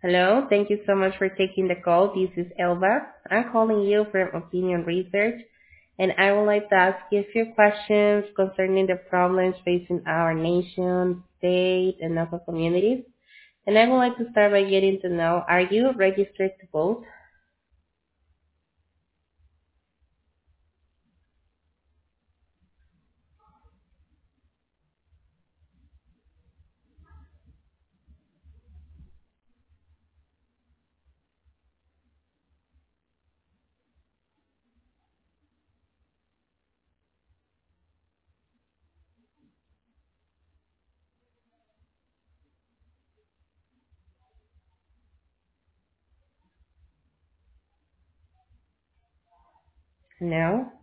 Hello, thank you so much for taking the call. This is Elba. I'm calling you from Opinion Research, and I would like to ask you a few questions concerning the problems facing our nation, state, and local communities. And I would like to start by getting to know, are you registered to vote? No?